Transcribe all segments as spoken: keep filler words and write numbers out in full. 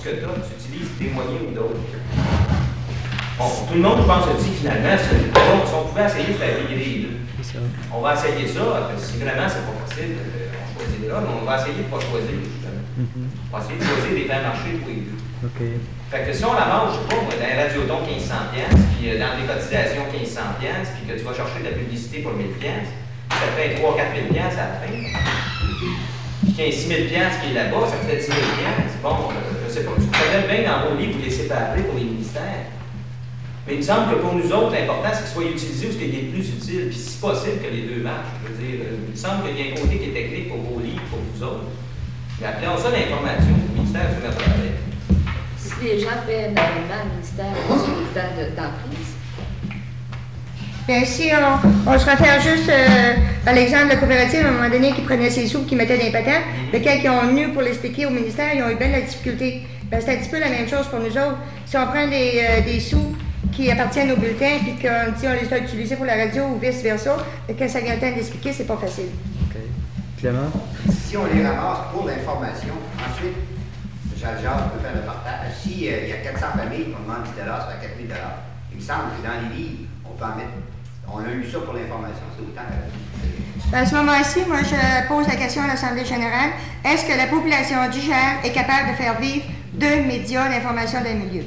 ce que tu as, tu utilises des moyens ou d'autres. Bon, tout le monde, je pense, se dit finalement, si on pouvait essayer de faire intégrer les deux. On va essayer ça, parce que si vraiment c'est pas facile, on choisit là, mais on va essayer de ne pas choisir, justement. Mm-hmm. On va essayer de choisir des faire marcher tous les deux. Okay. Fait que si on la mange, je sais pas, moi, dans un radioton quinze cents piastres, puis euh, dans des cotisations quinze cents piastres, puis que tu vas chercher de la publicité pour mille piastres, ça te fait trois à quatre mille piastres à la fin. Puis qu'il y a six mille piastres qui est là-bas, ça te fait dix mille piastres. Bon, euh, je sais pas, je pourrais bien dans vos livres vous les séparer pour les ministères. Mais il me semble que pour nous autres, l'important, c'est qu'ils soient utilisés où ce qui est plus utile, puis si possible que les deux marchent. Je veux dire, il me semble qu'il y a un côté qui est technique pour vos livres, pour vous autres. Mais appelons ça l'information, le ministère, je vais mettre à l'aise. Si les gens paient normalement le ministère sur le temps d'emprise. Bien, si on, on se réfère juste euh, à l'exemple de la coopérative, à un moment donné, qui prenait ses sous, qui mettait des patentes, mm-hmm. mais quand ils ont venu pour l'expliquer au ministère, ils ont eu bien de la difficulté. Ben, c'est un petit peu la même chose pour nous autres. Si on prend des, euh, des sous qui appartiennent au bulletin, puis qu'on dit on les a utilisés pour la radio ou vice-versa, et quand ça vient le temps d'expliquer, c'est pas facile. OK. Clément? Si on les ramasse pour l'information, ensuite, Jacques peut faire le partage. S'il euh, y a quatre cents familles qu'on demande dix dollars, ça fait quatre mille dollars. Il me semble que dans les livres, on peut en mettre. On a eu ça pour l'information, c'est autant que. À ce moment-ci, moi, je pose la question à l'Assemblée générale. Est-ce que la population du Gers est capable de faire vivre deux médias d'information d'un milieu?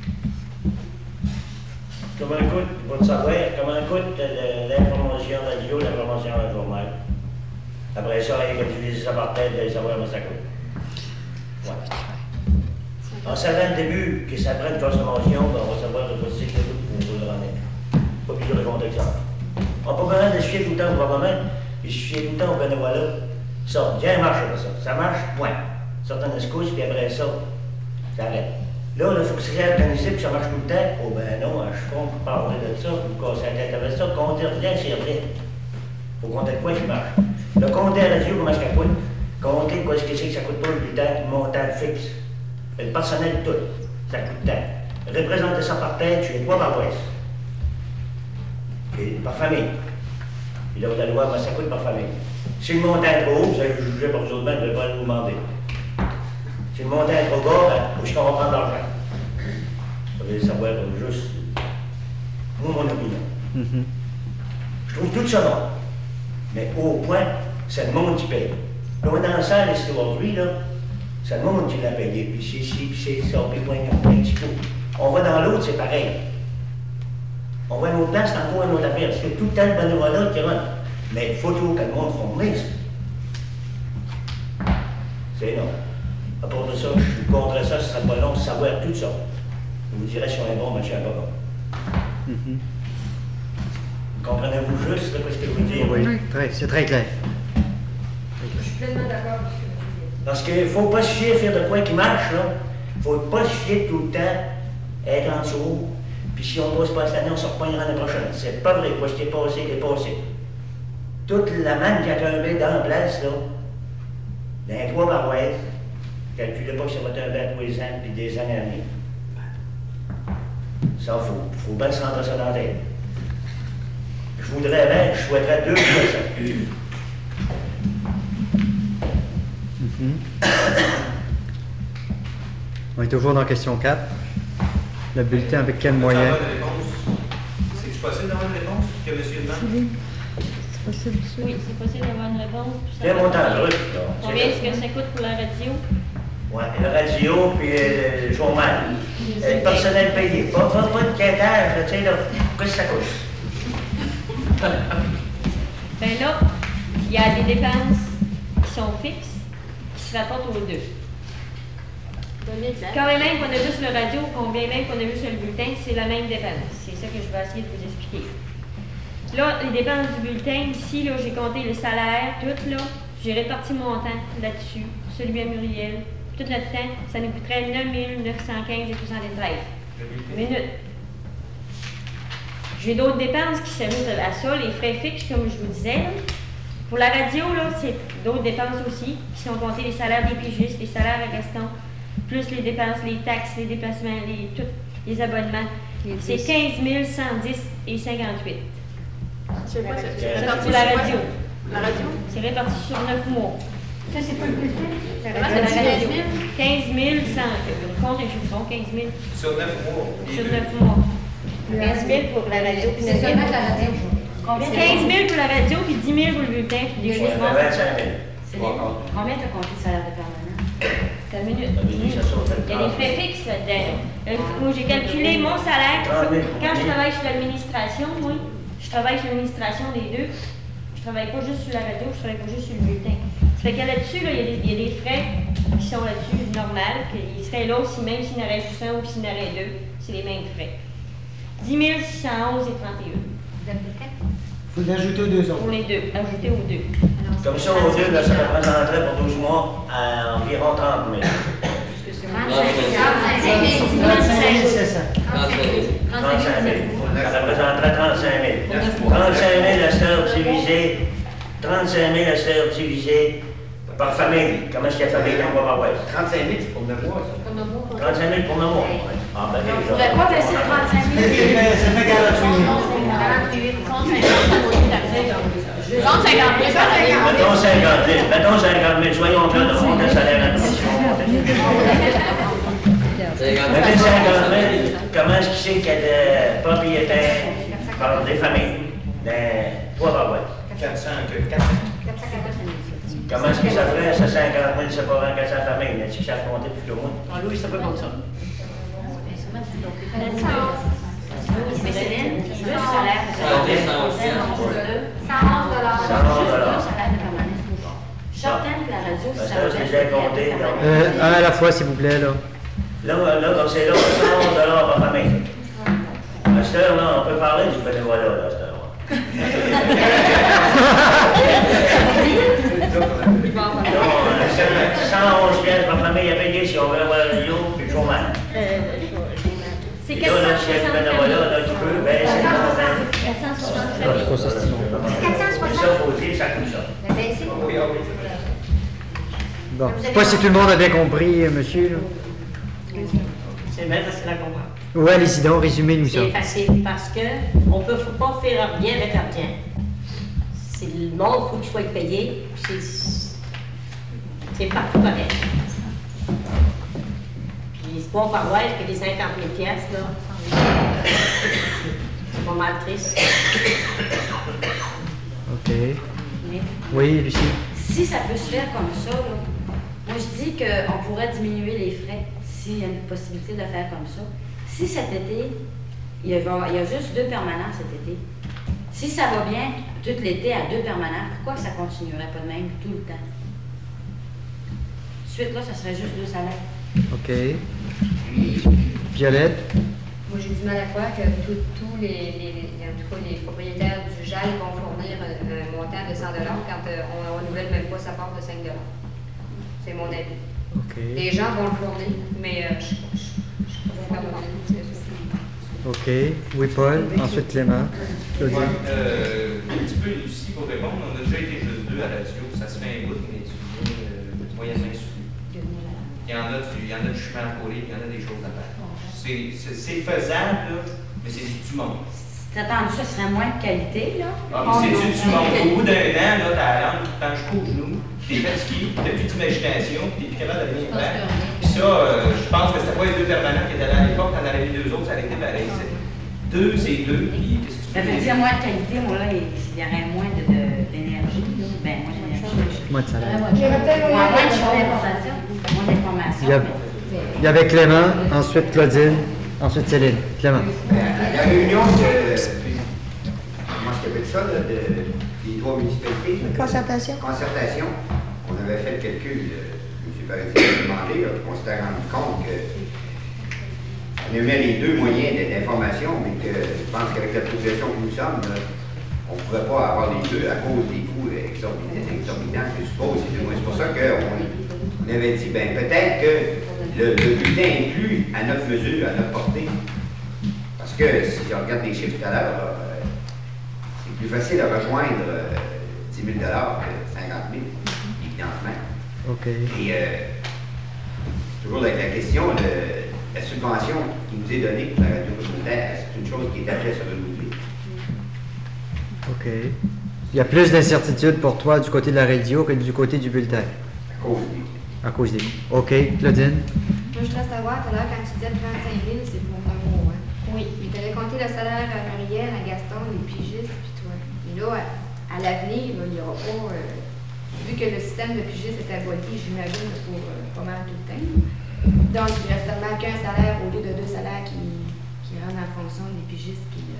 Comment coûte, pour savoir, comment coûte l'information radio, l'information à journal? Après ça, il va utiliser ça par tête de savoir comment ça coûte. Ouais. En savant le début que ça prend une consommation, ben on va savoir de quoi c'est que ça coûte pour vous le rendre. Pas plus de compte que ça. On n'a pas besoin de se fier tout le temps au gouvernement, et se fier tout le temps au bénévolat. Ça, bien marche avec ça. Ça marche, point. Certaines excuses, puis après ça, ça arrête. Là, il faut que c'est organisé, puis ça marche tout le temps. Oh ben non, je compte pour parler de ça, pour casser la tête avec ça. Compter rien, c'est vrai. Il faut compter de quoi qui marche. Le compter à la radio, comment ça coûte? Compter quoi ce que c'est que ça coûte pas le bulletin, le montant fixe. Le personnel, tout. Ça coûte tant. Représenter ça par tête, tu es trois par ouest. Et par famille. Et là, vous allez voir, ben, ça coûte par famille. Si le montant est trop haut, vous allez le juger par vous autres mêmes, je ne vais pas vous demander. Si le montant est trop bas, ben, où est-ce qu'on va prendre l'argent? Vous allez savoir juste, moi, mon opinion. Mm-hmm. Je trouve tout ça bon. Mais au point, c'est le monde qui paye. Là, on est dans la salle, ici, aujourd'hui, là, c'est le monde qui l'a payé. Puis c'est ci, puis c'est ça, puis point, un petit coup. On va dans l'autre, c'est pareil. On va à une autre place, c'est encore une autre affaire. C'est tout le temps le bénévolat qui rentre. Mais il faut toujours que le monde fournisse. C'est énorme. À part de ça, je suis contre ça, ce serait pas long de savoir tout ça. Je vous dirais si on est bon, mais je ne suis pas bon. Mm-hmm. Comprenez-vous juste ce que je veux dire? Oui, oui. C'est très clair. Je suis pleinement d'accord avec ce que tu dis. Parce qu'il ne faut pas se fier à faire de quoi qui marche, là. Il ne faut pas se fier tout le temps, être en dessous. Puis si on ne passe pas cette année, on se repognera l'année prochaine. C'est pas vrai. Quoi, ce qui est passé, est passé. Toute la manne qui a tombé dans la place, là, dans les trois barouettes, calculez pas que ça va tomber à tous les ans, puis des années à venir. Ça, il faut, faut bien se rentrer ça dans la tête. Je voudrais bien, je souhaiterais deux fois ça. Mm-hmm. On est toujours dans question quatre. Le bulletin avec quel moyen? C'est-tu possible d'avoir une réponse que M. demande? Oui, c'est possible. Oui, c'est possible d'avoir une réponse. Quel montant brut? Combien est-ce que ça coûte pour la radio? Oui, la radio, puis euh, le journal. Euh, le personnel payé. Pas, pas, pas de quêtage, tu sais, là. Qu'est-ce que ça coûte? Ben là, il y a des dépenses qui sont fixes, qui se rapportent aux deux. Quand même qu'on a vu sur le radio, combien même qu'on a vu sur le bulletin, c'est la même dépense. C'est ça que je vais essayer de vous expliquer. Là, les dépenses du bulletin, ici, là, j'ai compté le salaire, tout là, j'ai réparti mon temps là-dessus, celui à Muriel. Tout notre temps, ça nous coûterait neuf mille neuf cent quinze et soixante-treize minutes. J'ai d'autres dépenses qui s'ajoutent à ça, les frais fixes, comme je vous disais. Là. Pour la radio, là, c'est d'autres dépenses aussi, qui sont comptées les salaires des pigistes, les salaires à Gaston, plus les dépenses, les taxes, les déplacements, les, tout, les abonnements. C'est quinze mille cent dix et cinquante-huit. C'est quoi ça? C'est pour la radio. La radio? C'est réparti sur neuf mois. Ça, c'est pas le bulletin? La radio, quinze mille cent. compte un chiffon, quinze mille Sur neuf mois. les sur deux. neuf mois. quinze mille pour la radio, puis C'est seulement de la radio. Combien quinze mille pour la radio, puis dix mille pour le bulletin, puis des Ça chiffons. fait vingt-cinq mille. Céline, combien t'as compté le salaire de permanent? T'as une minute. Ça veut dire que ça saute Il y a des frais fixes là-dedans. Euh, Moi, j'ai calculé mon salaire. trente mille. Quand je travaille sur l'administration, moi, je travaille sur l'administration des deux. Je travaille pas juste sur la radio, je travaille pas juste sur le bulletin. Ça fait que là-dessus, là, il y, a des- il y a des frais qui sont là-dessus, normal, qu'ils seraient là aussi, même s'il y en aurait juste un ou s'il y en aurait deux, c'est les mêmes frais. dix mille six cent onze et trente et un. Il faut l'ajouter aux deux autres. Pour les deux, ajoutés aux deux. Comme ça, au deux, là, ça représenterait pour douze mois à environ trente mille. trente-cinq mille. C'est ça. trente-cinq mille. Ça représenterait trente-cinq mille. trente-cinq mille à cette heure divisé, trente-cinq mille à cette heure divisé par famille. Comment est-ce qu'il y a de famille dans Bois-Ouest? trente-cinq mille, c'est pour neuf mois, ça. trente-cinq mille pour le mois. Ah, ben, On ne pourrait pas baisser de trente-cinq Ça mille. fait ça fait quarante-huit mille. trente, cinquante mille. Mettons cinquante mille. Mettons cinquante mille. Soyons clairs de monter le salaire à Mettez cinquante mille. Comment est-ce qu'il sait qu'il y a des propriétaires par des familles dans Bois-Ouest? quatre cents, que quatre cents. Comment est-ce que ça ferait, ce cinquante mille, c'est pas vingt quatre cents familles? Est-ce que ça a compté plus que moi? Ah, Louis, ça peut compter ça. Mais Céline, tu veux le salaire de cent onze. cent onze dollars. cent onze dollars. Le salaire de permanent. Certaines de la radio, Parce ça que va je les ai comptés, donc. Euh, un à la fois, s'il vous plaît, là. Là, là, donc c'est là, cent onze dollars par famille. À cette heure, là, on peut parler du bénévolat, là, à cette heure. Donc, cent onze pièces par famille à payer si on veut avoir le radio, puis le chômage. C'est Et quatre là, là, cent s'il y a du soixante bénévolat, familles. là, tu peux baisser le montant. quatre cent soixante Ah, je crois que c'est bon. Mais ça, faut dire, ça coûte ça. Oui, ah oui. Bon. Je sais pas si tout le monde a bien compris, euh, monsieur, là. C'est bien facile à comprendre. Ouais, allez-y donc, résumez-nous ça. C'est facile parce que on ne peut pas faire rien avec l'argent. C'est le monde, il faut qu'il soit payé. C'est c'est partout pareil. Puis c'est pas au paroisse que des cinquante mille piastres, là. C'est pas mal triste. OK. Mais Oui, Lucie. Si ça peut se faire comme ça, là, moi je dis qu'on pourrait diminuer les frais s'il y a une possibilité de le faire comme ça. Si cet été, il y a, il y a juste deux permanents cet été, si ça va bien tout l'été à deux permanents, pourquoi ça continuerait pas de même tout le temps? Ensuite, là, ça serait juste deux salaires. OK. Violette? Moi, j'ai du mal à croire que tous tous les, les, les- en tout cas, les propriétaires du J A L vont fournir un, un montant de cent dollars quand euh, on ne renouvelle même pas sa part de cinq dollars. C'est mon avis. OK. Les gens vont le fournir, mais euh, je ne suis pas capable de c'est ça. OK. Oui, Paul. Ensuite, Clément. Claudie. Ouais, euh, un petit peu ici pour répondre, on a déjà été juste deux à la radio, ça se fait un bout, mais tu viens euh, moyennement suivi. Il y en a du, il y en a du chemin à courir, il y en a des choses à faire. C'est c'est- c'est faisable, là, mais c'est du monde. C'est attendu, ça serait moins de qualité, là. Ah, mais c'est du du monde. Au bout d'un an, là, t'as la langue qui te penche jusqu'au genou, t'es fatigué, t'as plus d'imagination, puis t'es plus capable de rien faire. Puis ça, euh, je pense que c'était pas les deux permanents qui étaient là à l'époque, quand on avait mis deux autres, ça aurait été pareil. C'est- Deux, c'est deux, puis qu'est-ce que Ça tu veut veux dire moins de qualité, moi, là, il il y aurait moins de- de- d'énergie, là. Ben, moins d'énergie. Moins de salaire. Il y aurait peut-être Moins moins de de choses. d'information. Moins d'information. Il y, a, il y avait Clément, ensuite Claudine, ensuite Céline. Clément. À la réunion de. Comment est-ce qu'on appelle ça, là, de, des trois municipalités? là, de- Concertation. Concertation. On avait fait le calcul, euh, M. Paradis a demandé, là, on s'était rendu compte que. On aimait les deux moyens de- d'information, mais que je pense qu'avec la population que nous sommes, là, on ne pourrait pas avoir les deux à cause des coûts exorbitants, exorbitants que je suppose. C'est c'est pour ça qu'on on avait dit, ben peut-être que le, le bulletin inclus à notre mesure, à notre portée. Parce que si je regarde les chiffres tout à l'heure, là, euh, c'est plus facile de rejoindre euh, dix mille dollars que cinquante mille, évidemment. OK. Et euh, toujours avec la question, le- la subvention qui nous est donnée pour la radio communautaire, c'est une chose qui est appelée à se renouveler. OK. Il y a plus d'incertitude pour toi du côté de la radio que du côté du bulletin, À cause des. à cause des coûts. OK. Claudine? Moi, je reste à voir, tout à l'heure, quand tu disais trente-cinq mille, c'est pour un mois. Hein? Oui. Mais tu avais compté le salaire à Marielle, à Gaston, les pigistes, puis toi. Et là, à, à l'avenir, il n'y aura pas. Euh, vu que le système de pigistes est aboli, j'imagine, pour euh, pas mal tout le temps. Donc, il reste seulement qu'un salaire au lieu de deux salaires qui, qui rentrent en fonction des pigistes. Qui, euh...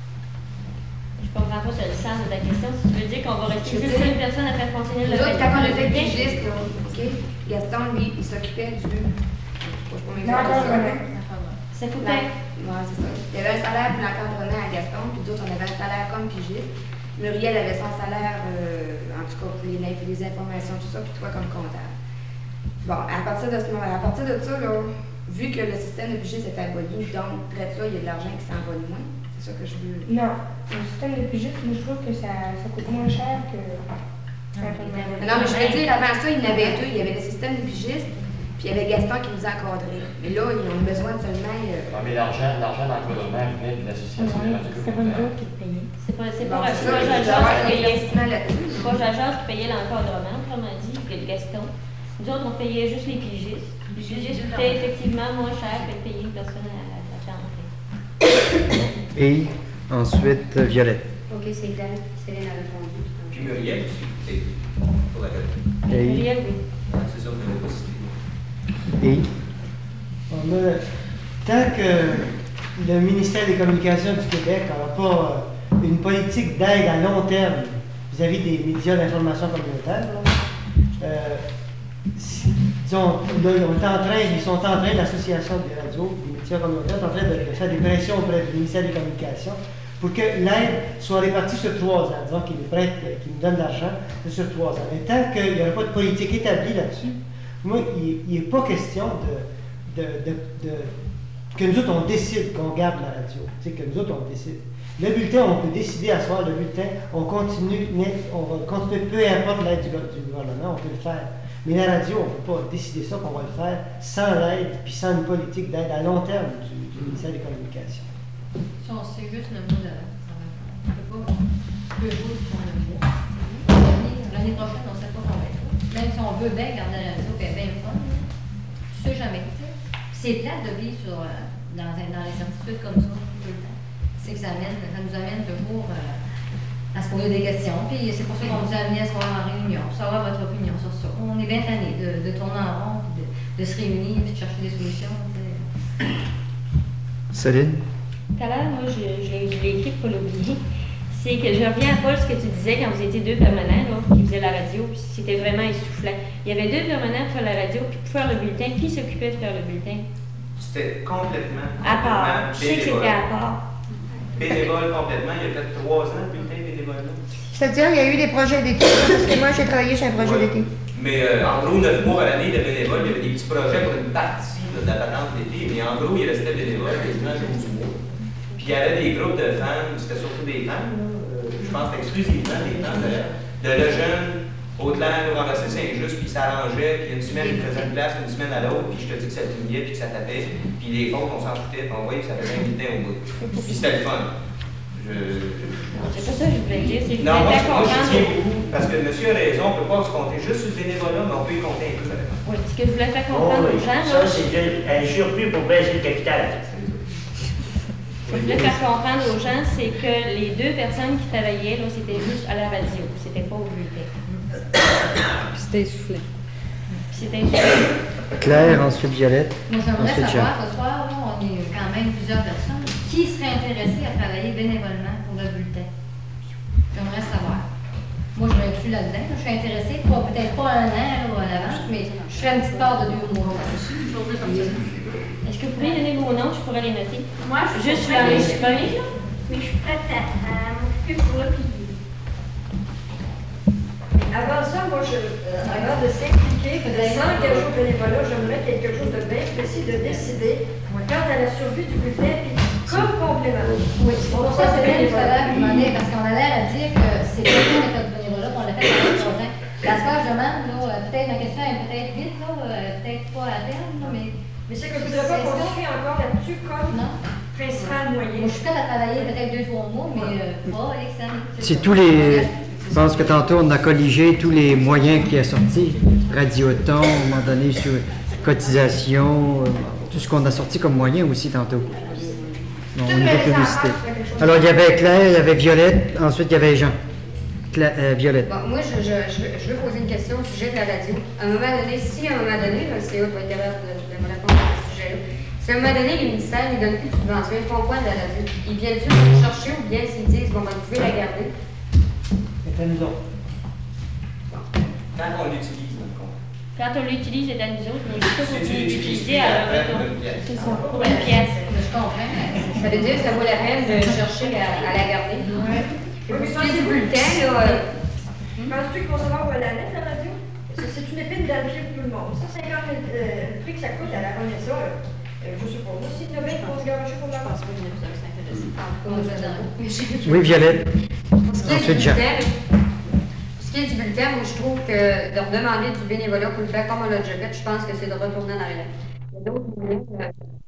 Je comprends pas le sens de ta question. Si tu veux dire qu'on va rester juste une personne à faire fonctionner le autres, quand on était bulletin? pigiste, là, OK? Gaston, lui, il s'occupait du. Non, non, ça coûtait. Oui, c'est ça. Il y avait un salaire pour l'encadrement à Gaston, puis d'autres, on avait un salaire comme pigiste. Muriel avait son salaire, euh, en tout cas, pour les, les informations, tout ça, puis toi comme comptable. Bon, à partir de ce moment, à partir de ça, là, vu que le système de pigiste est aboli, donc, traite là, il y a de l'argent qui s'envole moins. C'est ça que je veux. Non, le système de pigiste, moi, je trouve que ça, ça coûte moins cher que. Non, mais je veux dire, avant ça, il y en avait deux. Il y avait le système de pigiste, puis il y avait Gaston qui nous encadrait. Mais là, ils ont besoin de seulement. Euh... Non, mais l'argent, l'argent d'encadrement venait de l'association des radios communautaires. C'est pas, c'est Bon, pas, c'est c'est pas ça, Jajaz qui payait. l'éclaircissement là-dessus. C'est pas Jajaz qui payait l'encadrement, autrement dit, que le Gaston. Nous autres, on payait juste les pigistes. Les pigistes coûtaient effectivement moins cher que de payer une personne à la temps. Et ensuite, Violette. Ok, c'est clair. Céline a répondu. Puis Muriel aussi, c'est pour la tête. Et, Muriel, oui. C'est ça, vous n'avez pas cité. et On a, tant que le ministère des Communications du Québec n'aura pas euh, une politique d'aide à long terme vis-à-vis des médias d'information communautaire, euh, si- disons, là, on est en train, ils sont en train, l'association des radios, des médias communautaires, est en train de, de faire des pressions auprès du ministère des Communications pour que l'aide soit répartie sur trois ans, disons qu'ils nous prêtent, euh, qu'ils nous donnent de l'argent sur trois ans. Mais tant qu'il n'y aura pas de politique établie là-dessus, moi, il n'est pas question de, de, de, de, que nous autres, on décide qu'on garde la radio. Tu sais, que nous autres, on décide. Le bulletin, on peut décider à soir, le bulletin, on continue, mais on va continuer, peu importe l'aide du, du gouvernement, on peut le faire. Mais la radio, on ne peut pas décider ça, qu'on va le faire sans l'aide, puis sans une politique d'aide à long terme du, du ministère des Communications. Si on sait juste le mot de ça va faire. On peut pas. Tu peux jouer sur le mot. L'année prochaine, on ne sait pas qu'on va être. Même si on veut bien garder la radio, puis elle est bien fun, tu sais jamais. C'est plate de vivre sur, euh, dans, dans les certitudes comme ça tout le temps. C'est que ça, amène, ça nous amène toujours euh, à se poser des questions. Puis c'est pour ça qu'on nous a amené à se voir en réunion, pour savoir votre opinion sur ça. On est bien tanné de, de tourner en rond, puis de, de se réunir, puis de chercher des solutions. T'sais. Céline? Tout à l'heure, moi, je, je l'ai je l'ai écrit pour l'oublier. C'est que je reviens à Paul, ce que tu disais quand vous étiez deux permanents, là, qui faisaient la radio, puis c'était vraiment essoufflant. Il y avait deux permanents pour faire la radio, puis pour faire le bulletin. Qui s'occupait de faire le bulletin? C'était complètement. À part. complètement Je sais que bénévole. c'était à part. Bénévole complètement. Il a fait trois ans le bulletin bénévole. C'est-à-dire, il y a eu des projets d'été, parce que moi, j'ai travaillé sur un projet Ouais. d'été. Mais euh, en gros, neuf mois à l'année de bénévole, il y avait des petits projets pour une partie là, de la patente d'été, mais en gros, il restait bénévole quasiment douze mois. Puis il y avait des groupes de femmes, c'était surtout des femmes, là, euh, je pense exclusivement des femmes d'ailleurs, de Lejeune, Haute-Laine, au Ramassé Saint-Just, puis ça arrangeait, puis une semaine, ils faisaient une place, une semaine à l'autre, puis je te dis que ça clignait, puis que ça tapait, puis les fautes, on s'en foutait, puis on voyait que ça faisait un bulletin au bout. Puis c'était le fun. Je... C'est pas ça que je voulais dire, c'est que je Non, moi, voulais je- moi, je comprendre. tiens beaucoup, parce que monsieur a raison, on ne peut pas se compter juste sur le bénévolat, mais on peut y compter un peu. vraiment. Oui, ce que je voulais faire Oh, comprendre oui. aux gens, Ça, là, c'est de- un surplus pour baisser le capital. ce que je voulais faire comprendre aux gens, c'est que les deux personnes qui travaillaient, là, c'était juste à la radio, c'était pas au bulletin. Puis c'était essoufflé. Puis c'était essoufflé. Claire, ensuite Violette. Moi, j'aimerais ensuite Jean. savoir, ce soir, là, on est quand même plusieurs personnes, qui seraient intéressées à travailler bénévolement pour le bulletin? J'aimerais savoir. Moi, je m'inclus là-dedans. Je suis intéressée, pas- peut-être pas un an là, à l'avance, mais je ferais une petite part de deux mois. Est-ce que vous pouvez donner vos noms, je pourrais les noter? Moi, je suis Juste prête. les premiers, là? Mais je suis prête à, à m'occuper pour le pays. Avant ça, moi, je, euh, avant de s'impliquer, de s'engager au bénévolat, j'aimerais quelque chose de bien précis, de décider quant à la survie du bulletin, puis comme complément. Oui, c'est pour ça que c'est tout à l'heure que je demandais, parce qu'on a l'air à dire que c'est quelqu'un qui a fait du bénévolat, qu'on l'a fait pendant trois ans. La soir, je demande, là, euh, peut-être ma question est peut-être vite, là, euh, peut-être pas à terme, là, mais. Mais c'est que je ne voudrais pas construire encore là-dessus comme non. principal moyen. Moi, je suis prête à travailler peut-être deux, trois mois, mais euh, pas extrêmement. C'est tous les. Je pense que tantôt on a colligé tous les moyens qui est sorti. Radioton, à un moment donné, sur cotisations, euh, tout ce qu'on a sorti comme moyen aussi tantôt. Bon, au Tout niveau le reste en publicité. face, quelque chose. Alors, il y avait Claire, il y avait Violette, ensuite il y avait Jean. Cla- euh, Violette. Bon, moi, je, je, je, veux, je veux poser une question au sujet de la radio. À un moment donné, si à un moment donné, là, le C E O doit être capable de, de me répondre à ce sujet-là, si à un moment donné, les ministères ne donnent plus de subventions, ils font quoi de la radio? Ils viennent-tu nous chercher ou bien s'ils disent, bon, ben, vous pouvez la garder? C'est à nous autres. Quand on l'utilise, dans le compte. Quand on l'utilise, c'est à nous autres, mais il faut Si tu continuer l'utilises d'utiliser plus, à leur après, retour. pour une pièce. C'est ça, pour une pièce. Je comprends, mais Ça veut dire que ça vaut la peine de chercher à, à la garder. Oui. Pour ce qui est du bulletin, là, euh, Penses-tu qu'ils vont savoir où elle en est, la radio? C'est c'est une épine dans le pied pour tout le monde. cent cinquante mille, euh, le prix que ça coûte à la remettre ça, là, euh, je sais pas. Moi, s'il y en a bien qui vont se garocher pour la pense pas qu'il y a plus de cinq minutes. comment je vais dire? Oui, Violette. Pour ce qui est Ensuite, du Jean. bulletin, pour ce qui est du bulletin, moi, je trouve que de redemander du bénévolat pour le faire comme on l'a déjà fait, je pense que c'est de retourner en arrière. Il y a d'autres moyens, euh,